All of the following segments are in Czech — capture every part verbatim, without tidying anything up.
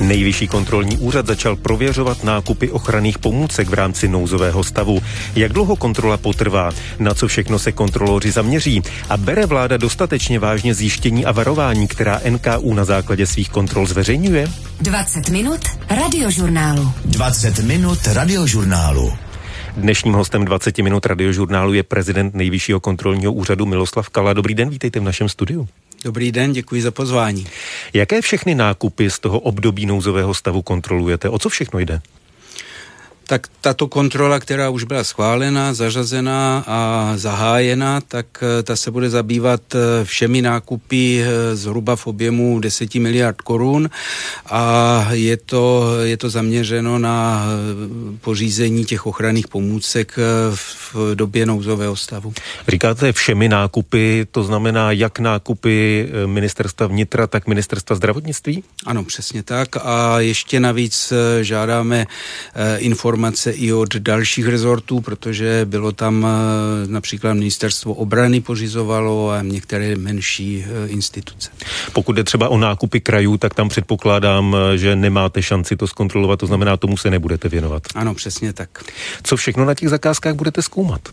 Nejvyšší kontrolní úřad začal prověřovat nákupy ochranných pomůcek v rámci nouzového stavu. Jak dlouho kontrola potrvá? Na co všechno se kontroloři zaměří? A bere vláda dostatečně vážně zjištění a varování, která N K U na základě svých kontrol zveřejňuje? dvacet minut radiožurnálu. dvacet minut radiožurnálu. Dnešním hostem dvacet minut radiožurnálu je prezident Nejvyššího kontrolního úřadu Miloslav Kala. Dobrý den, vítejte v našem studiu. Dobrý den, děkuji za pozvání. Jaké všechny nákupy z toho období nouzového stavu kontrolujete? O co všechno jde? Tak tato kontrola, která už byla schválena, zařazená a zahájena, tak ta se bude zabývat všemi nákupy zhruba v objemu deset miliard korun a je to, je to zaměřeno na pořízení těch ochranných pomůcek v době nouzového stavu. Říkáte všemi nákupy, to znamená jak nákupy ministerstva vnitra, tak ministerstva zdravotnictví? Ano, přesně tak a ještě navíc žádáme informace i od dalších rezortů, protože bylo tam například ministerstvo obrany pořizovalo a některé menší instituce. Pokud jde třeba o nákupy krajů, tak tam předpokládám, že nemáte šanci to zkontrolovat, to znamená, tomu se nebudete věnovat. Ano, přesně tak. Co všechno na těch zakázkách budete zkoumat?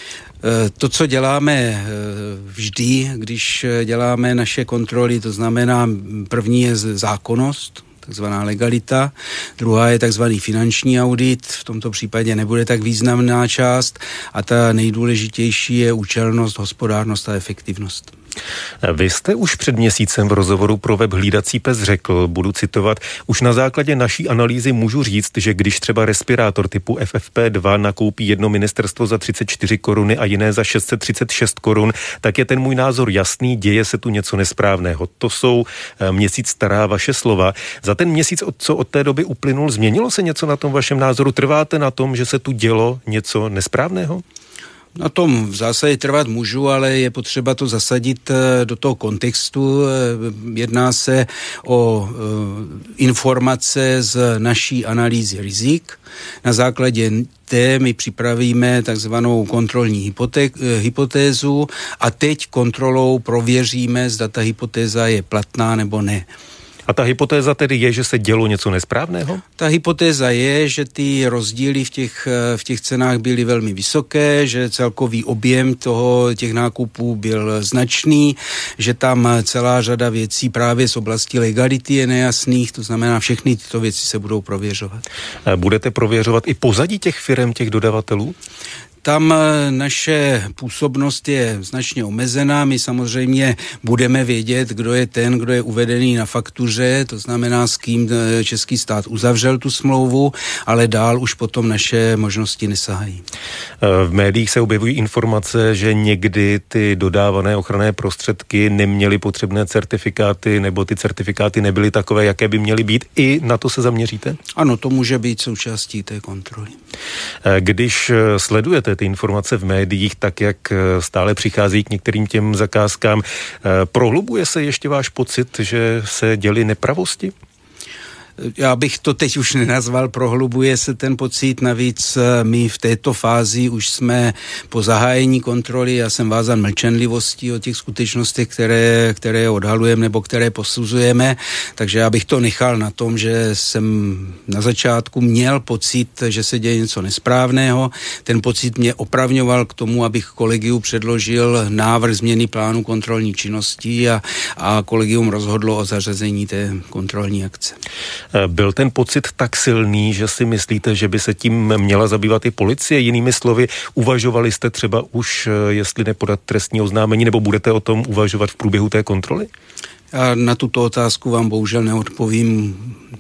To, co děláme vždy, když děláme naše kontroly, to znamená, první je zákonnost, takzvaná legalita, druhá je takzvaný finanční audit, v tomto případě nebude tak významná část a ta nejdůležitější je účelnost, hospodárnost a efektivnost. Vy jste už před měsícem v rozhovoru pro web Hlídací pes řekl, budu citovat, už na základě naší analýzy můžu říct, že když třeba respirátor typu F F P dva nakoupí jedno ministerstvo za třicet čtyři koruny a jiné za šest set třicet šest korun, tak je ten můj názor jasný, děje se tu něco nesprávného. To jsou měsíc stará vaše slova. Za ten měsíc, co od té doby uplynul, změnilo se něco na tom vašem názoru? Trváte na tom, že se tu dělo něco nesprávného? Na tom v zásadě trvat můžu, ale je potřeba to zasadit do toho kontextu. Jedná se o informace z naší analýzy rizik. Na základě té my připravíme takzvanou kontrolní hypoté- hypotézu a teď kontrolou prověříme, zda ta hypotéza je platná nebo ne. A ta hypotéza tedy je, že se dělo něco nesprávného? Ta hypotéza je, že ty rozdíly v těch, v těch cenách byly velmi vysoké, že celkový objem toho, těch nákupů byl značný, že tam celá řada věcí právě z oblasti legality je nejasných, to znamená, všechny tyto věci se budou prověřovat. Budete prověřovat i pozadí těch firem, těch dodavatelů? Tam naše působnost je značně omezená. My samozřejmě budeme vědět, kdo je ten, kdo je uvedený na faktuře, to znamená, s kým český stát uzavřel tu smlouvu, ale dál už potom naše možnosti nesahají. V médiích se objevují informace, že někdy ty dodávané ochranné prostředky neměly potřebné certifikáty, nebo ty certifikáty nebyly takové, jaké by měly být. I na to se zaměříte? Ano, to může být součástí té kontroly. Když sledujete ty informace v médiích, tak jak stále přichází k některým těm zakázkám, prohlubuje se ještě váš pocit, že se děly nepravosti? Já bych to teď už nenazval, prohlubuje se ten pocit, navíc my v této fázi už jsme po zahájení kontroly, já jsem vázan mlčenlivostí o těch skutečnostech, které, které odhalujeme nebo které posuzujeme, takže já bych to nechal na tom, že jsem na začátku měl pocit, že se děje něco nesprávného, ten pocit mě opravňoval k tomu, abych kolegiu předložil návrh změny plánu kontrolní činnosti a, a kolegium rozhodlo o zařazení té kontrolní akce. Byl ten pocit tak silný, že si myslíte, že by se tím měla zabývat i policie? Jinými slovy, uvažovali jste třeba už, jestli nepodat trestní oznámení, nebo budete o tom uvažovat v průběhu té kontroly? Já na tuto otázku vám bohužel neodpovím.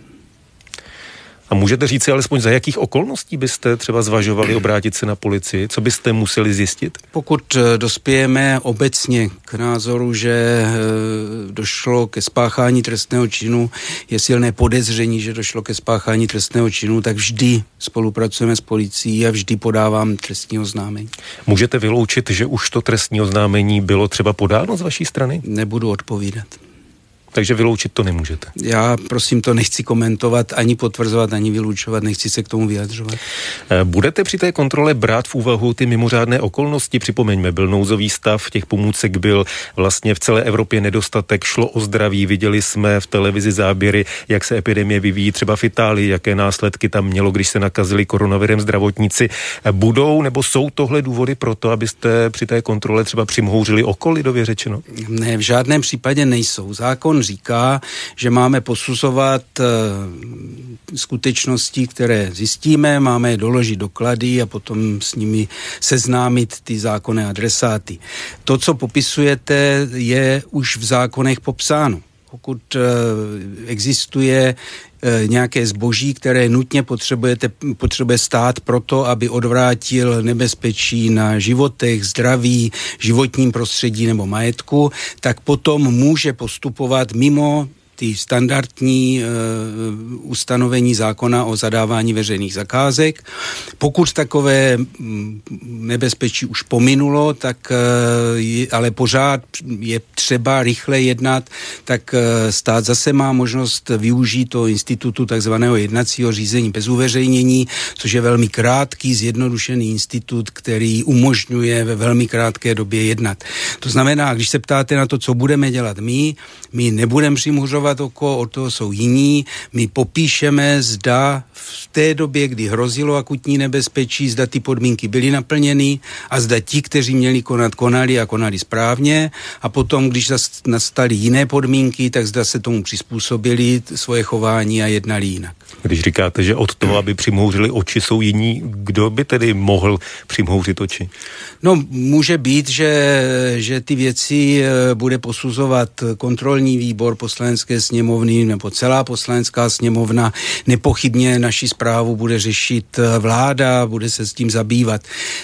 A můžete říct si alespoň, za jakých okolností byste třeba zvažovali obrátit se na policii? Co byste museli zjistit? Pokud dospějeme obecně k názoru, že došlo ke spáchání trestného činu, je silné podezření, že došlo ke spáchání trestného činu, tak vždy spolupracujeme s policií a vždy podávám trestní oznámení. Můžete vyloučit, že už to trestní oznámení bylo třeba podáno z vaší strany? Nebudu odpovídat. Takže vyloučit to nemůžete. Já prosím to nechci komentovat, ani potvrzovat, ani vylučovat, nechci se k tomu vyjadřovat. Budete při té kontrole brát v úvahu ty mimořádné okolnosti? Připomeňme, byl nouzový stav, těch pomůcek byl vlastně v celé Evropě nedostatek, šlo o zdraví, viděli jsme v televizi záběry, jak se epidemie vyvíjí třeba v Itálii, jaké následky tam mělo, když se nakazili koronavirem zdravotníci. Budou nebo jsou tohle důvody pro to, abyste při té kontrole třeba přimhouřili oko, lidově řečeno? Ne, v žádném případě nejsou. Zákon říká, že máme posuzovat e, skutečnosti, které zjistíme, máme je doložit doklady a potom s nimi seznámit ty zákonné adresáty. To, co popisujete, je už v zákonech popsáno. Pokud e, existuje e, nějaké zboží, které nutně potřebujete, potřebuje stát proto, aby odvrátil nebezpečí na životech, zdraví, životním prostředí nebo majetku, tak potom může postupovat mimo ty standardní e, ustanovení zákona o zadávání veřejných zakázek. Pokud takové nebezpečí už pominulo, tak e, ale pořád je třeba rychle jednat, tak e, stát zase má možnost využít toho institutu takzvaného jednacího řízení bez uveřejnění, což je velmi krátký, zjednodušený institut, který umožňuje ve velmi krátké době jednat. To znamená, když se ptáte na to, co budeme dělat my, my nebudeme přimhuřovat oko, od toho jsou jiní. My popíšeme, zda v té době, kdy hrozilo akutní nebezpečí, zda ty podmínky byly naplněny a zda ti, kteří měli konat, konali a konali správně a potom, když nastaly jiné podmínky, tak zda se tomu přizpůsobili svoje chování a jednali jinak. Když říkáte, že od toho, aby přimhouřili oči, jsou jiní, kdo by tedy mohl přimhouřit oči? No, může být, že, že ty věci bude posuzovat kontrolní výbor Poslanecké sněmovny nebo celá Poslanecká sněmovna. Nepochybně naši zprávu bude řešit vláda, bude se s tím zabývat.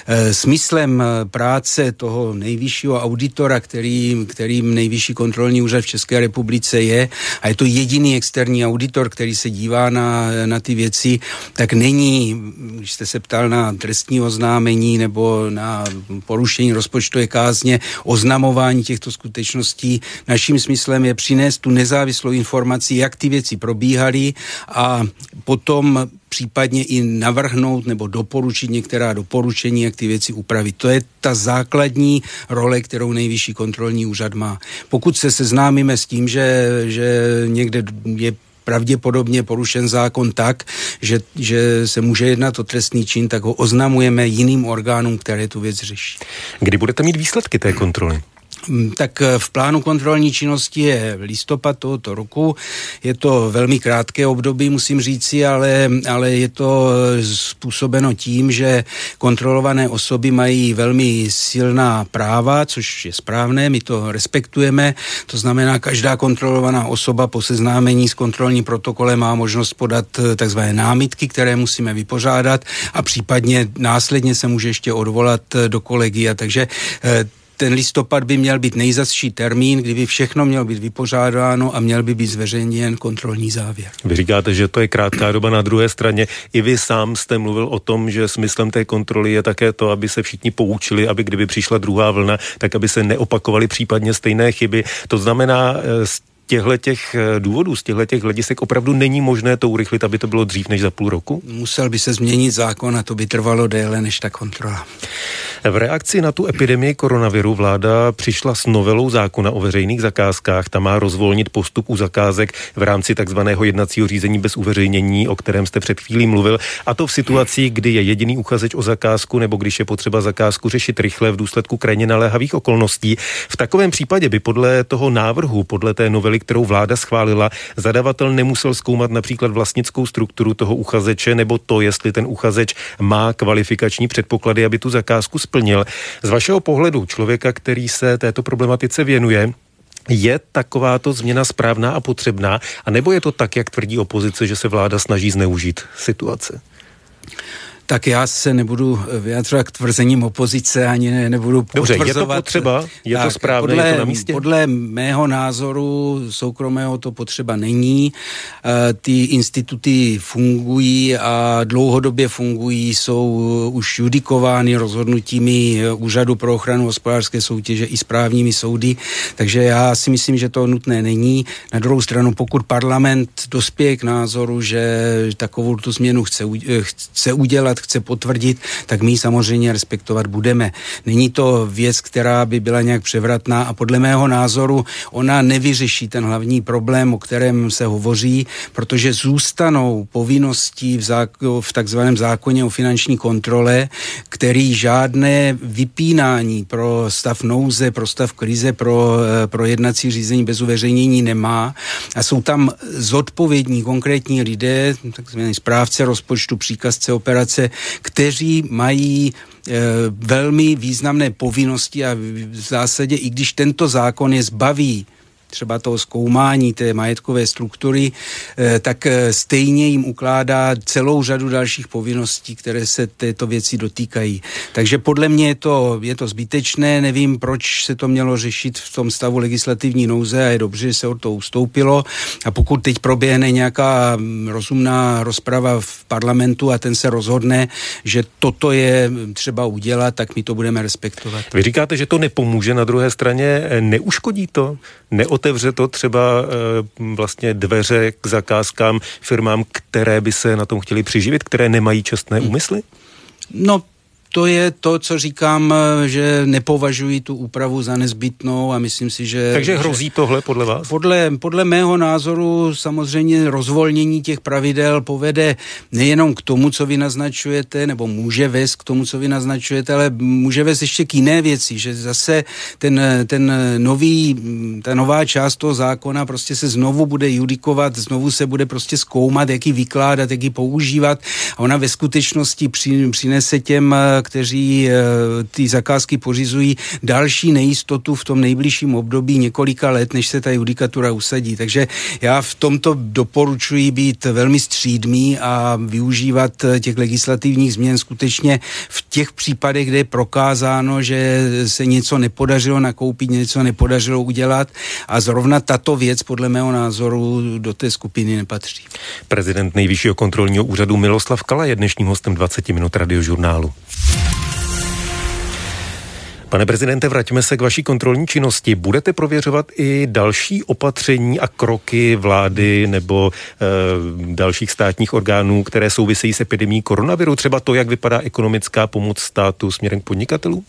Smyslem práce toho nejvyššího auditora, který, kterým nejvyšší kontrolní úřad v České republice je, a je to jediný externí auditor, který se dívá na, na ty věci, tak není, když jste se ptal na trestní oznámení nebo na porušení rozpočtové kázně, oznamování těchto skutečností. Naším smyslem je přinést tu nezávislou informaci, jak ty věci probíhaly a potom případně i navrhnout nebo doporučit některá doporučení, jak ty věci upravit. To je ta základní role, kterou nejvyšší kontrolní úřad má. Pokud se seznámíme s tím, že, že někde je pravděpodobně porušen zákon tak, že, že se může jednat o trestný čin, tak ho oznamujeme jiným orgánům, které tu věc řeší. Kdy budete mít výsledky té kontroly? Tak v plánu kontrolní činnosti je listopad tohoto roku. Je to velmi krátké období, musím říci, ale, ale je to způsobeno tím, že kontrolované osoby mají velmi silná práva, což je správné, my to respektujeme. To znamená, každá kontrolovaná osoba po seznámení s kontrolním protokolem má možnost podat takzvané námitky, které musíme vypořádat a případně následně se může ještě odvolat do kolegia. Takže ten listopad by měl být nejzazší termín, kdyby všechno mělo být vypořádáno a měl by být zveřejněn kontrolní závěr. Vy říkáte, že to je krátká doba, na druhé straně i vy sám jste mluvil o tom, že smyslem té kontroly je také to, aby se všichni poučili, aby kdyby přišla druhá vlna, tak aby se neopakovaly případně stejné chyby. To znamená, z těchto těch důvodů, z těchto těch hledisek opravdu není možné to urychlit, aby to bylo dřív než za půl roku? Musel by se změnit zákon a to by trvalo déle než ta kontrola. V reakci na tu epidemii koronaviru vláda přišla s novelou zákona o veřejných zakázkách. Ta má rozvolnit postup u zakázek v rámci takzvaného jednacího řízení bez uveřejnění, o kterém jste před chvílí mluvil. A to v situaci, kdy je jediný uchazeč o zakázku nebo když je potřeba zakázku řešit rychle v důsledku krajně naléhavých okolností. V takovém případě by podle toho návrhu, podle té novely, kterou vláda schválila, zadavatel nemusel zkoumat například vlastnickou strukturu toho uchazeče nebo to, jestli ten uchazeč má kvalifikační předpoklady, aby tu zakázku splnil. Z vašeho pohledu člověka, který se této problematice věnuje, je takováto změna správná a potřebná, a nebo je to tak, jak tvrdí opozice, že se vláda snaží zneužít situace? Tak já se nebudu vyjadřovat k tvrzením opozice, ani ne, nebudu Dobře, potvrzovat. je to potřeba? Je tak, to správné? Podle, je to na místě? Podle mého názoru soukromého to potřeba není. E, ty instituty fungují a dlouhodobě fungují, jsou už judikovány rozhodnutími Úřadu pro ochranu hospodářské soutěže i správními soudy, takže já si myslím, že to nutné není. Na druhou stranu, pokud parlament dospěje k názoru, že takovou tu změnu chce, chce udělat, chce potvrdit, tak my ji samozřejmě respektovat budeme. Není to věc, která by byla nějak převratná a podle mého názoru ona nevyřeší ten hlavní problém, o kterém se hovoří, protože zůstanou povinností v, zák- v takzvaném zákoně o finanční kontrole, který žádné vypínání pro stav nouze, pro stav krize, pro, pro jednací řízení bez uveřejnění nemá a jsou tam zodpovědní konkrétní lidé, takzvaný správce rozpočtu, příkazce operace, kteří mají e, velmi významné povinnosti a v zásadě, i když tento zákon je zbaví třeba toho zkoumání té majetkové struktury, tak stejně jim ukládá celou řadu dalších povinností, které se této věci dotýkají. Takže podle mě je to, je to zbytečné, nevím, proč se to mělo řešit v tom stavu legislativní nouze a je dobře, že se od toho ustoupilo a pokud teď proběhne nějaká rozumná rozprava v parlamentu a ten se rozhodne, že toto je třeba udělat, tak my to budeme respektovat. Vy říkáte, že to nepomůže, na druhé straně neuškodí to? Neotevře to třeba e, vlastně dveře k zakázkám firmám, které by se na tom chtěli přiživit, které nemají čestné úmysly? No, to je to, co říkám, že nepovažuji tu úpravu za nezbytnou a myslím si, že... Takže hrozí že tohle podle vás? Podle, podle mého názoru samozřejmě rozvolnění těch pravidel povede nejenom k tomu, co vy naznačujete, nebo může vést k tomu, co vy naznačujete, ale může vést ještě k jiné věci, že zase ten, ten nový, ta nová část toho zákona prostě se znovu bude judikovat, znovu se bude prostě zkoumat, jak ji vykládat, jak ji používat a ona ve skutečnosti při, přinese těm, kteří ty zakázky pořizují, další nejistotu v tom nejbližším období několika let, než se ta judikatura usadí. Takže já v tomto doporučuji být velmi střídmý a využívat těch legislativních změn skutečně v těch případech, kde je prokázáno, že se něco nepodařilo nakoupit, něco nepodařilo udělat a zrovna tato věc podle mého názoru do té skupiny nepatří. Prezident Nejvyššího kontrolního úřadu Miloslav Kala je dnešním hostem dvacet minut Radiožurnálu. Pane prezidente, vraťme se k vaší kontrolní činnosti. Budete prověřovat i další opatření a kroky vlády nebo e, dalších státních orgánů, které souvisejí s epidemií koronaviru? Třeba to, jak vypadá ekonomická pomoc státu směrem k podnikatelům?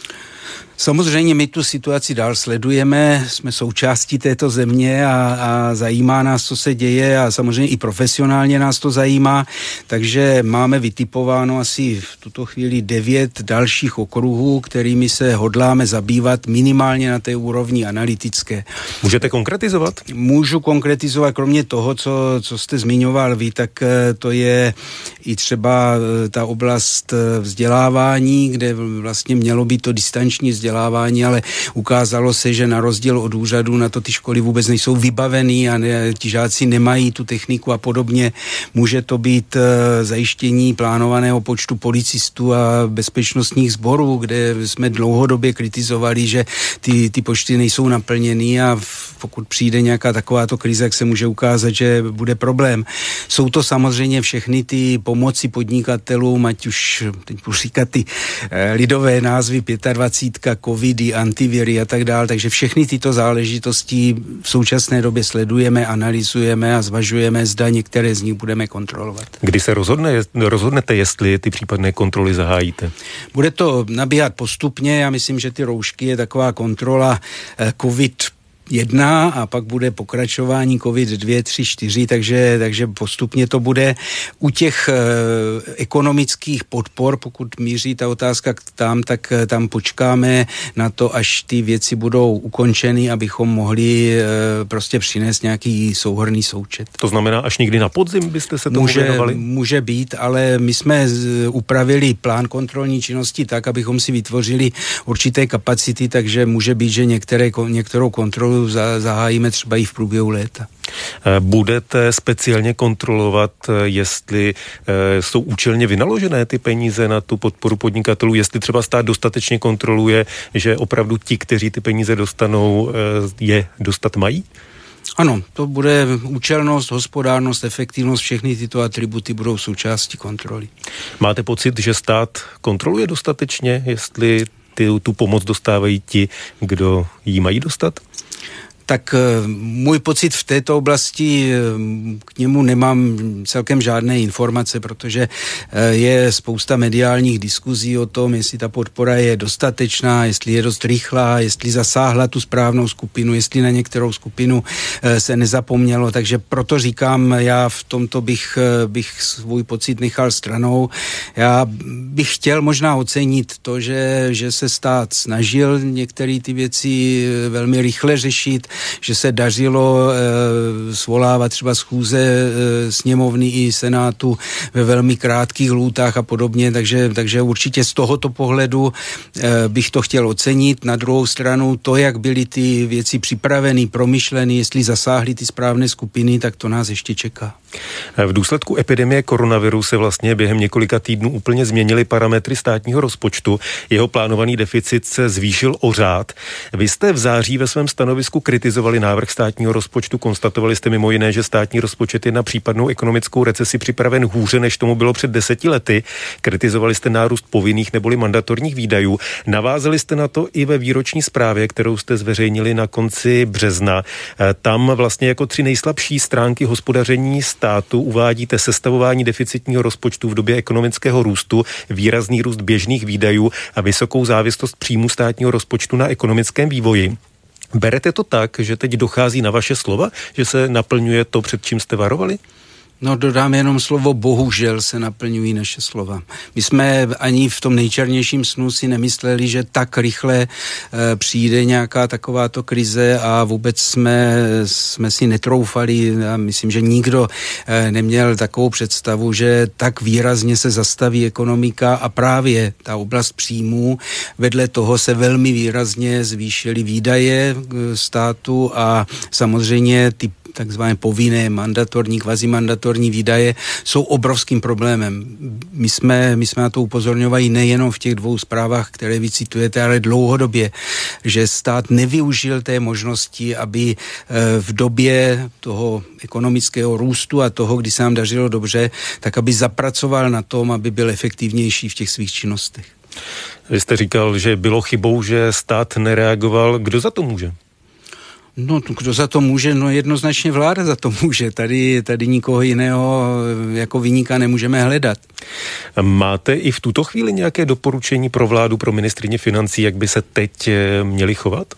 Samozřejmě my tu situaci dál sledujeme, jsme součástí této země a, a zajímá nás, co se děje a samozřejmě i profesionálně nás to zajímá, takže máme vytipováno asi v tuto chvíli devět dalších okruhů, kterými se hodláme zabývat minimálně na té úrovni analytické. Můžete konkretizovat? Můžu konkretizovat, kromě toho, co, co jste zmiňoval vy, tak to je i třeba ta oblast vzdělávání, kde vlastně mělo být to distanční vzdělávání, ale ukázalo se, že na rozdíl od úřadu na to ty školy vůbec nejsou vybavený a ne, ti žáci nemají tu techniku a podobně. Může to být uh, zajištění plánovaného počtu policistů a bezpečnostních sborů, kde jsme dlouhodobě kritizovali, že ty, ty počty nejsou naplněný a v, pokud přijde nějaká takováto krize, tak se může ukázat, že bude problém. Jsou to samozřejmě všechny ty pomoci podnikatelům, ať už teď budu říkat ty eh, lidové názvy dvacet pět, covidy, antiviry a tak dále, takže všechny tyto záležitosti v současné době sledujeme, analyzujeme a zvažujeme, zda některé z nich budeme kontrolovat. Kdy se rozhodne, rozhodnete, jestli ty případné kontroly zahájíte? Bude to nabíhat postupně, já myslím, že ty roušky je taková kontrola eh, covid jedna a pak bude pokračování covid dva, tři, čtyři, takže, takže postupně to bude. U těch e, ekonomických podpor, pokud míří ta otázka tam, tak tam počkáme na to, až ty věci budou ukončeny, abychom mohli e, prostě přinést nějaký souhrnný součet. To znamená, až někdy na podzim byste se tomu může, věnovali? Může být, ale my jsme z, upravili plán kontrolní činnosti tak, abychom si vytvořili určité kapacity, takže může být, že některé, některou kontrolu tu zahájíme třeba i v průběhu léta. Budete speciálně kontrolovat, jestli jsou účelně vynaložené ty peníze na tu podporu podnikatelů, jestli třeba stát dostatečně kontroluje, že opravdu ti, kteří ty peníze dostanou, je dostat mají? Ano, to bude účelnost, hospodárnost, efektivnost, všechny tyto atributy budou součástí kontroly. Máte pocit, že stát kontroluje dostatečně, jestli ty, tu pomoc dostávají ti, kdo ji mají dostat? Tak můj pocit v této oblasti, k němu nemám celkem žádné informace, protože je spousta mediálních diskuzí o tom, jestli ta podpora je dostatečná, jestli je dost rychlá, jestli zasáhla tu správnou skupinu, jestli na některou skupinu se nezapomnělo, takže proto říkám, já v tomto bych, bych svůj pocit nechal stranou. Já bych chtěl možná ocenit to, že, že se stát snažil některé ty věci velmi rychle řešit, že se dařilo e, svolávat třeba schůze e, sněmovny i senátu ve velmi krátkých lhůtách a podobně, takže, takže určitě z tohoto pohledu e, bych to chtěl ocenit. Na druhou stranu to, jak byly ty věci připraveny, promyšleny, jestli zasáhly ty správné skupiny, tak to nás ještě čeká. V důsledku epidemie koronaviru se vlastně během několika týdnů úplně změnily parametry státního rozpočtu. Jeho plánovaný deficit se zvýšil o řád. Vy jste v září ve svém stanovisku kritizovali návrh státního rozpočtu, konstatovali jste mimo jiné, že státní rozpočet je na případnou ekonomickou recesi připraven hůře, než tomu bylo před deseti lety. Kritizovali jste nárůst povinných neboli mandatorních výdajů. Navázali jste na to i ve výroční zprávě, kterou jste zveřejnili na konci března. Tam vlastně jako tři nejslabší stránky hospodaření státu uvádíte sestavování deficitního rozpočtu v době ekonomického růstu, výrazný růst běžných výdajů a vysokou závislost příjmů státního rozpočtu na ekonomickém vývoji. Berete to tak, že teď dochází na vaše slova, že se naplňuje to, před čím jste varovali? No dodám jenom slovo bohužel se naplňují naše slova. My jsme ani v tom nejčernějším snu si nemysleli, že tak rychle e, přijde nějaká takováto krize a vůbec jsme, jsme si netroufali, já myslím, že nikdo e, neměl takovou představu, že tak výrazně se zastaví ekonomika a právě ta oblast příjmů, vedle toho se velmi výrazně zvýšily výdaje e, státu a samozřejmě ty takzvané povinné, mandatorní, kvazimandatorní výdaje jsou obrovským problémem. My jsme, my jsme na to upozorňovali nejenom v těch dvou zprávách, které vy citujete, ale dlouhodobě, že stát nevyužil té možnosti, aby v době toho ekonomického růstu a toho, kdy se nám dařilo dobře, tak aby zapracoval na tom, aby byl efektivnější v těch svých činnostech. Vy jste říkal, že bylo chybou, že stát nereagoval. Kdo za to může? No, kdo za to může? No jednoznačně vláda za to může. Tady, tady nikoho jiného jako viníka nemůžeme hledat. Máte i v tuto chvíli nějaké doporučení pro vládu, pro ministryni financí, jak by se teď měli chovat?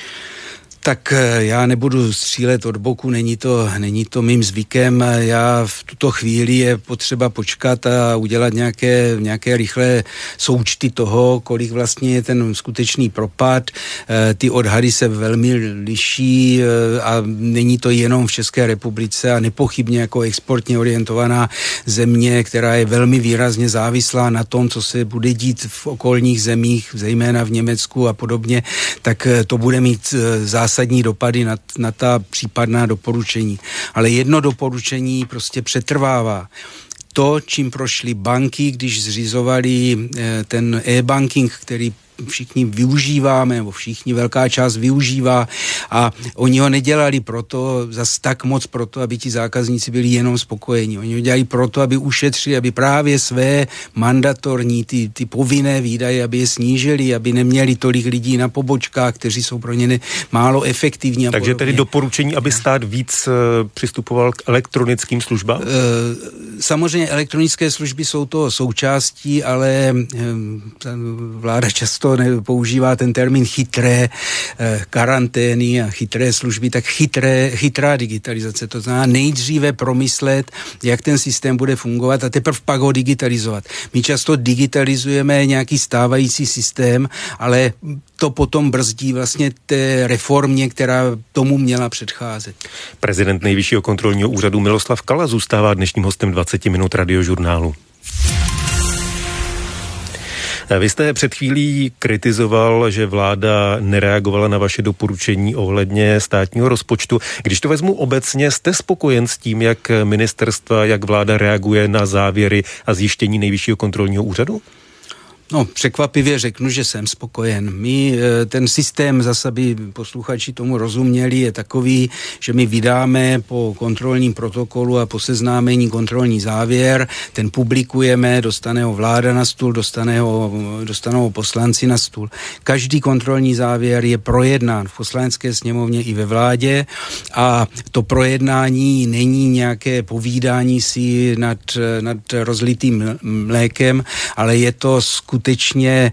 Tak já nebudu střílet od boku, není to, není to mým zvykem. Já v tuto chvíli je potřeba počkat a udělat nějaké, nějaké rychlé součty toho, kolik vlastně je ten skutečný propad. Ty odhady se velmi liší a není to jenom v České republice a nepochybně jako exportně orientovaná země, která je velmi výrazně závislá na tom, co se bude dít v okolních zemích, zejména v Německu a podobně, tak to bude mít zásadní zásadní dopady na, na ta případná doporučení. Ale jedno doporučení prostě přetrvává. To, čím prošly banky, když zřizovali ten e-banking, který všichni využíváme, nebo všichni, velká část využívá a oni ho nedělali proto, zas tak moc proto, aby ti zákazníci byli jenom spokojení. Oni ho dělali proto, aby ušetřili, aby právě své mandatorní, ty, ty povinné výdaje, aby je snížili, aby neměli tolik lidí na pobočkách, kteří jsou pro ně ne, málo efektivní. Takže podobně. Tedy doporučení, aby stát víc uh, přistupoval k elektronickým službám? Uh, samozřejmě elektronické služby jsou toho součástí, ale um, vláda často používá ten termín chytré eh, karantény a chytré služby, tak chytré, chytrá digitalizace. To znamená nejdříve promyslet, jak ten systém bude fungovat a teprve pak ho digitalizovat. My často digitalizujeme nějaký stávající systém, ale to potom brzdí vlastně té reformě, která tomu měla předcházet. Prezident Nejvyššího kontrolního úřadu Miloslav Kala zůstává dnešním hostem dvacet minut Radiožurnálu. Vy jste před chvílí kritizoval, že vláda nereagovala na vaše doporučení ohledně státního rozpočtu. Když to vezmu obecně, jste spokojen s tím, jak ministerstva, jak vláda reaguje na závěry a zjištění Nejvyššího kontrolního úřadu? No, překvapivě řeknu, že jsem spokojen. My, ten systém, zase by posluchači tomu rozuměli, je takový, že my vydáme po kontrolním protokolu a po seznámení kontrolní závěr, ten publikujeme, dostane ho vláda na stůl, dostane ho, dostanou ho poslanci na stůl. Každý kontrolní závěr je projednán v Poslanecké sněmovně i ve vládě a to projednání není nějaké povídání si nad, nad rozlitým mlékem, ale je to skutečně skutečně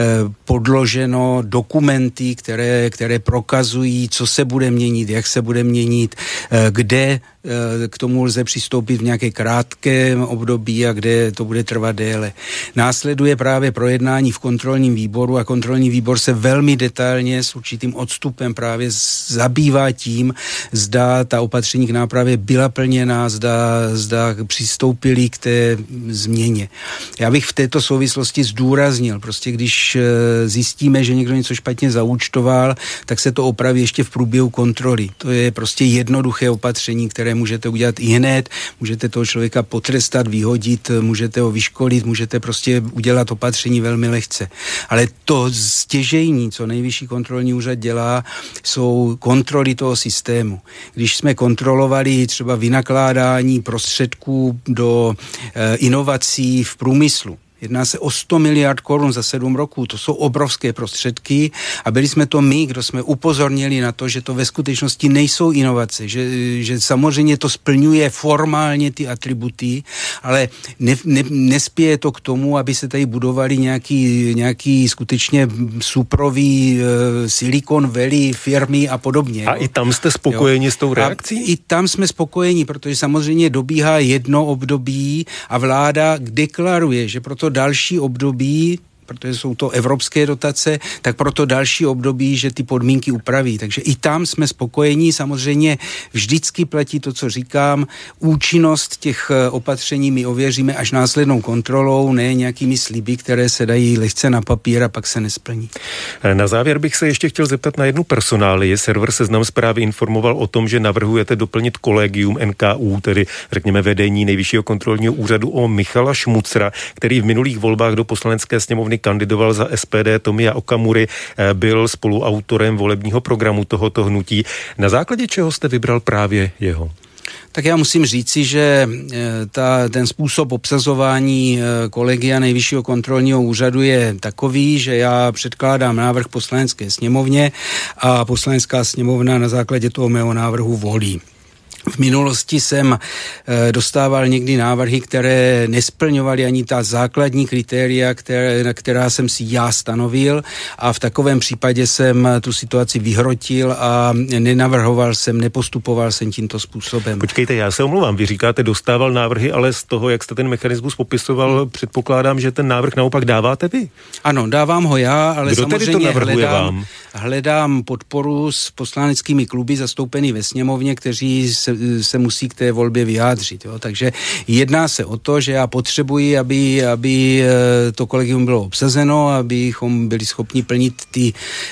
podloženo dokumenty, které, které prokazují, co se bude měnit, jak se bude měnit, kde k tomu lze přistoupit v nějaké krátkém období a kde to bude trvat déle. Následuje právě projednání v kontrolním výboru a kontrolní výbor se velmi detailně s určitým odstupem právě zabývá tím, zda ta opatření k nápravě byla plněná, zda, zda přistoupili k té změně. Já bych v této souvislosti zdůraznil, prostě když zjistíme, že někdo něco špatně zaúčtoval, tak se to opraví ještě v průběhu kontroly. To je prostě jednoduché opatření, které můžete udělat i hned, můžete toho člověka potrestat, vyhodit, můžete ho vyškolit, můžete prostě udělat opatření velmi lehce. Ale to stěžejní, co Nejvyšší kontrolní úřad dělá, jsou kontroly toho systému. Když jsme kontrolovali třeba vynakládání prostředků do e, inovací v průmyslu, jedná se o sto miliard korun za sedm roků, to jsou obrovské prostředky a byli jsme to my, kdo jsme upozornili na to, že to ve skutečnosti nejsou inovace, že, že samozřejmě to splňuje formálně ty atributy, ale ne, ne, nespěje to k tomu, aby se tady budovali nějaký, nějaký skutečně suprový uh, Silicon Valley firmy a podobně. A jo. I tam jste spokojeni jo. s tou reakcí? A I tam jsme spokojeni, protože samozřejmě dobíhá jedno období a vláda deklaruje, že proto další období, protože jsou to evropské dotace, tak proto další období, že ty podmínky upraví. Takže i tam jsme spokojení. Samozřejmě vždycky platí to, co říkám. Účinnost těch opatření my ověříme až následnou kontrolou, ne nějakými sliby, které se dají lehce na papír a pak se nesplní. Na závěr bych se ještě chtěl zeptat na jednu personálii. Server Seznam Zprávy informoval o tom, že navrhujete doplnit kolegium N K U, tedy řekněme vedení Nejvyššího kontrolního úřadu, o Michala Šmucra, který v minulých volbách do Poslanecké sněmovny kandidoval za S P D Tomia Okamury, byl spoluautorem volebního programu tohoto hnutí. Na základě čeho jste vybral právě jeho? Tak já musím říci, že ta, ten způsob obsazování kolegia Nejvyššího kontrolního úřadu je takový, že já předkládám návrh Poslanecké sněmovně a Poslanecká sněmovna na základě toho mého návrhu volí. V minulosti jsem e, dostával někdy návrhy, které nesplňovaly ani ta základní kritéria, které, na která jsem si já stanovil a v takovém případě jsem tu situaci vyhrotil a nenavrhoval jsem, nepostupoval jsem tímto způsobem. Počkejte, já se omlouvám, vy říkáte dostával návrhy, ale z toho, jak jste ten mechanismus popisoval, hmm. předpokládám, že ten návrh naopak dáváte vy. Ano, dávám ho já, ale Kdo samozřejmě hledám, hledám podporu s poslaneckými kluby zastoupený ve sněmovně, kteří se se musí k té volbě vyjádřit. Jo. Takže jedná se o to, že já potřebuji, aby, aby to kolegium bylo obsazeno, abychom byli schopni plnit ty,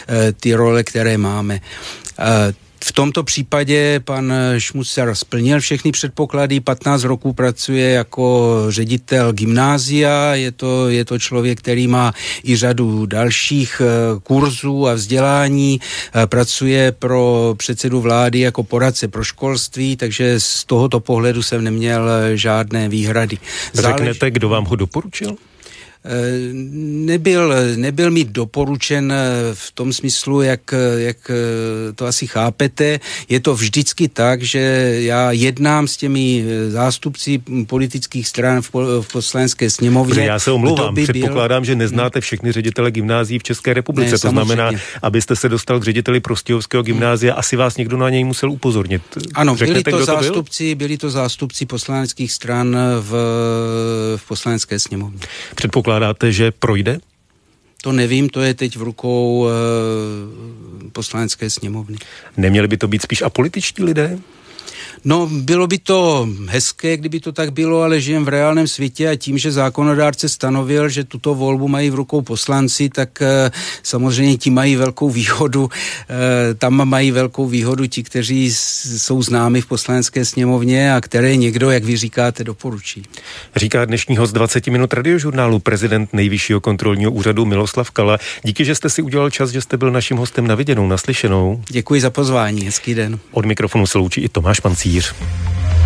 ty role, které máme. V tomto případě pan Šmucar splnil všechny předpoklady, patnáct roků pracuje jako ředitel gymnázia, je to, je to člověk, který má i řadu dalších kurzů a vzdělání, pracuje pro předsedu vlády jako poradce pro školství, takže z tohoto pohledu jsem neměl žádné výhrady. Zálež... Řeknete, kdo vám ho doporučil? Nebyl, nebyl mi doporučen v tom smyslu, jak, jak to asi chápete. Je to vždycky tak, že já jednám s těmi zástupci politických stran v, v Poslanecké sněmovně. Protože já se omlouvám, předpokládám, byl... že neznáte všechny ředitele gymnázií v České republice. Ne, to samozřejmě. Znamená, abyste se dostal k řediteli Prostějovského gymnázia, asi vás někdo na něj musel upozornit. Ano, Řeknete, byli to, to zástupci, byl? byli to zástupci poslaneckých stran v, v Poslanecké sněmovně. Předpokládám, Předpokládáte, že projde? To nevím, to je teď v rukou e, Poslanecké sněmovny. Neměli by to být spíš apolitičtí lidé? No, bylo by to hezké, kdyby to tak bylo, ale žijem v reálném světě a tím, že zákonodárce stanovil, že tuto volbu mají v rukou poslanci, tak e, samozřejmě ti mají velkou výhodu. E, tam mají velkou výhodu ti, kteří s, jsou známi v poslanecké sněmovně a které někdo, jak vy říkáte, doporučí. Říká dnešní host dvacet minut Radiožurnálu, prezident Nejvyššího kontrolního úřadu Miloslav Kala. Díky, že jste si udělal čas, že jste byl naším hostem na viděnou, naslyšenou. Děkuji za pozvání, hezký den. Od mikrofonu se loučí i Tomáš Pancíř.